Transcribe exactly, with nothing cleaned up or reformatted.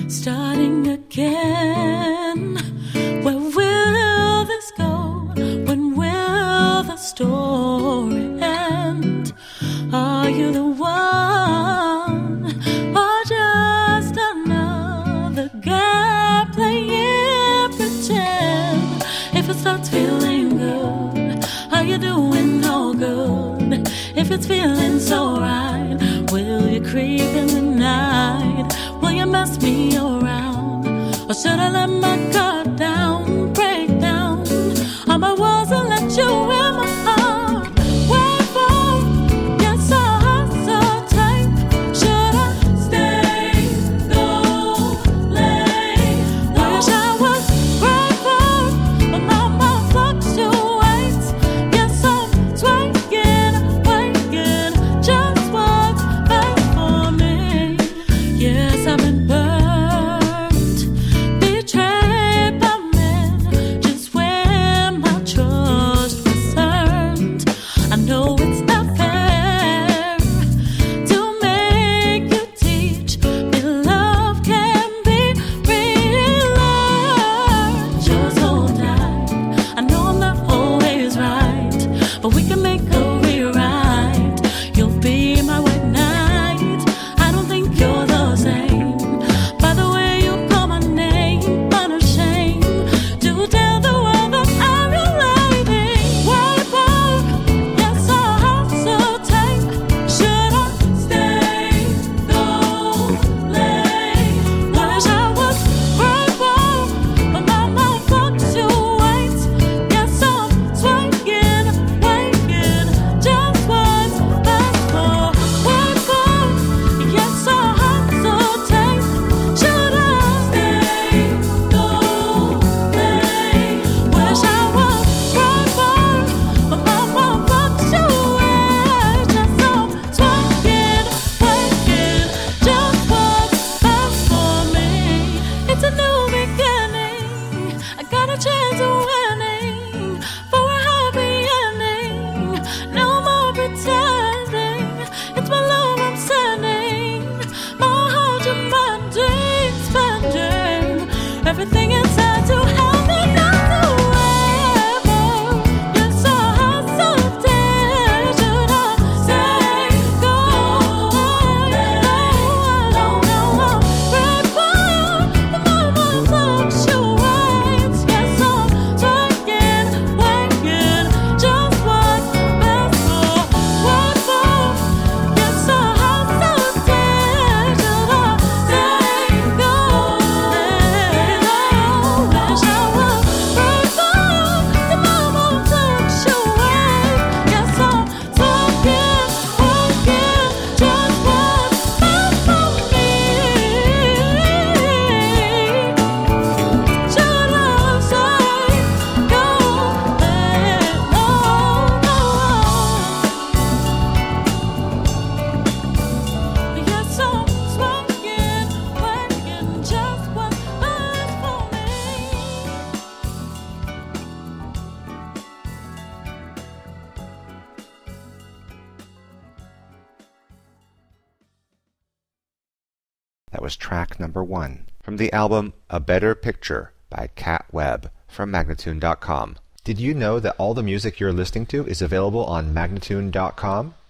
starting again. Where will this go? When will the story end? Are you the one, or just another guy playing pretend? If it starts feeling good, are you doing no good? If it's feeling so right, will you creep in the night? Will you mess me around? Or should I let my guard down, break down all my walls and let you in my heart? Wait for, yes, I hesitate. Should I stay, go, late? Wish I was grateful, but my mind fluctuates. Yes, I'm swaying, waking, just what's best for me. Yes, I've been burned, betrayed by men, just when my trust was earned. I know it's not fair to make you teach me love can be relearned. Just hold tight, I know I'm not always right, but we can make a rewrite. You'll be my white knight. I don't think you're the same. By the way you call my name, unashamed, do tell the world that I'm your lady. Wait for, yes, I hesitate. Should I stay, go, late? Wish I was grateful, but my mind fluctuates. Yes, I'm swaying, waking, just what's best for. Wait for, yes, I hesitate. Should I stay, go, late? Wish I was grateful, but my mind fluctuates. Yes, I'm swaying, waking, just what's best for me. It's a new beginning. I got a chance of winning for a happy ending. No more pretending. It's my love I'm sending. My heart demanding, spending everything inside to help me not to ever. Yes, I hesitate. Should I say go? No, no, I'm grateful, but my mind fluctuates. Yes, I'm swaying, waking, just what's best for. What for? Yes, I hesitate. Should I say go? Wish I was grateful, but my mind fluctuates. Yes, I'm swaying, waking, just what's best for me. Should I say go? No, no. Yes, I'm swaying, waking, just what's best for me. That was track number one from the album A Better Picture by Cat Webb from Magnatune dot com. Did you know that all the music you're listening to is available on Magnatune dot com?